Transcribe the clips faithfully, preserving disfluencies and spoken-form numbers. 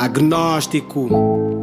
Agnóstico.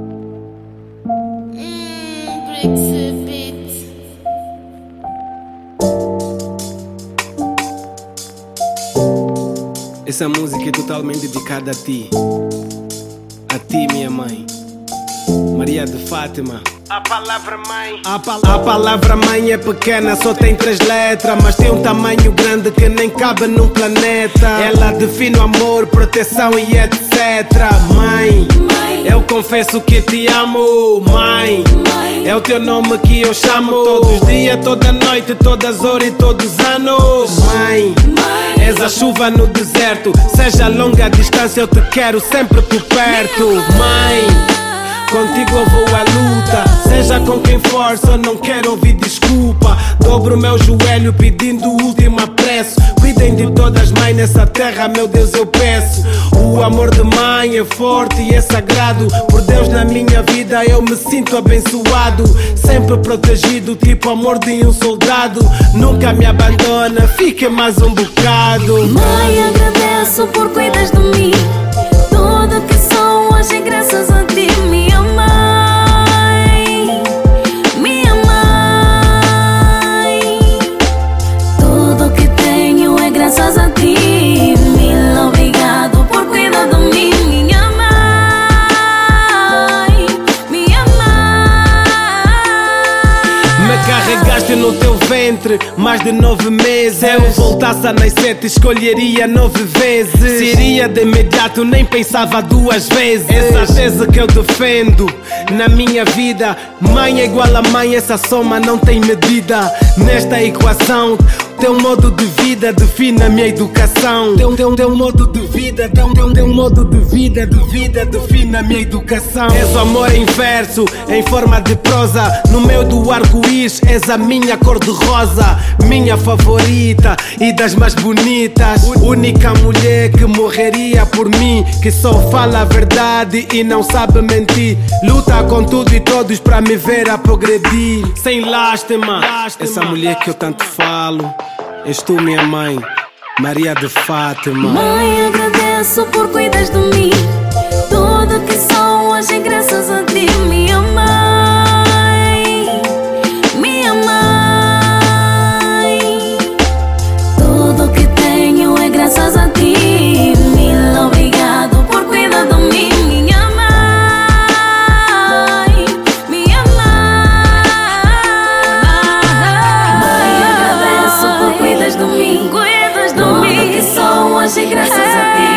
Essa música é totalmente dedicada a ti. A ti, minha mãe, Maria de Fátima. A palavra mãe. A, pal a palavra mãe é pequena, só tem três letras, mas tem um tamanho grande que nem cabe num planeta. Ela define o amor, proteção e etcétera. Mãe, mãe, eu confesso que te amo. Mãe, mãe, é o teu nome que eu chamo todos os dias, toda noite, todas as horas e todos os anos. Mãe, mãe, és a chuva no deserto, seja a longa distância, eu te quero sempre por perto. Mãe, contigo eu vou à luta, seja com quem for, só não quero ouvir desculpa. Dobro o meu joelho pedindo o último apreço. Cuidem de todas as mães nessa terra, meu Deus, eu peço. O amor de mãe é forte e é sagrado. Por Deus na minha vida eu me sinto abençoado, sempre protegido, tipo amor de um soldado. Nunca me abandona, fique mais um bocado. Mãe, agradeço por cuidas de mim. Tudo que sou hoje é graças a ti, minha mãe, minha mãe. Tudo que tenho é graças a ti. Mil obrigado por cuidar de mim, minha mãe, minha mãe. Me carregaste no teu ventre mais de nove meses. Se eu voltasse a nascer te escolheria nove vezes. Seria de imediato, nem pensava duas vezes. Essa tese que eu defendo na minha vida. Mãe é igual a mãe, essa soma não tem medida. Nesta equação, teu modo de vida define a minha educação. Teu, teu, teu modo de vida, teu, teu, teu modo de vida, de vida define a minha educação. És o amor em verso, em forma de prosa. No meio do arco-íris és a minha cor de rosa, minha favorita e das mais bonitas. Única mulher que morreria por mim, que só fala a verdade e não sabe mentir. Luta com tudo e todos pra me ver a progredir. Sem lástima, essa mulher que eu tanto falo, és tu, minha mãe, Maria de Fátima. Mãe, agradeço por cuidas de mim. Tudo que sou hoje é graças a ti, minha mãe, minha mãe. Tudo que tenho é graças a ti. Mil obrigado por cuidar de mim, minha mãe, minha mãe. Mãe, agradeço por cuidas de mim. Cuidas de mim. Tudo que sou hoje é graças a ti.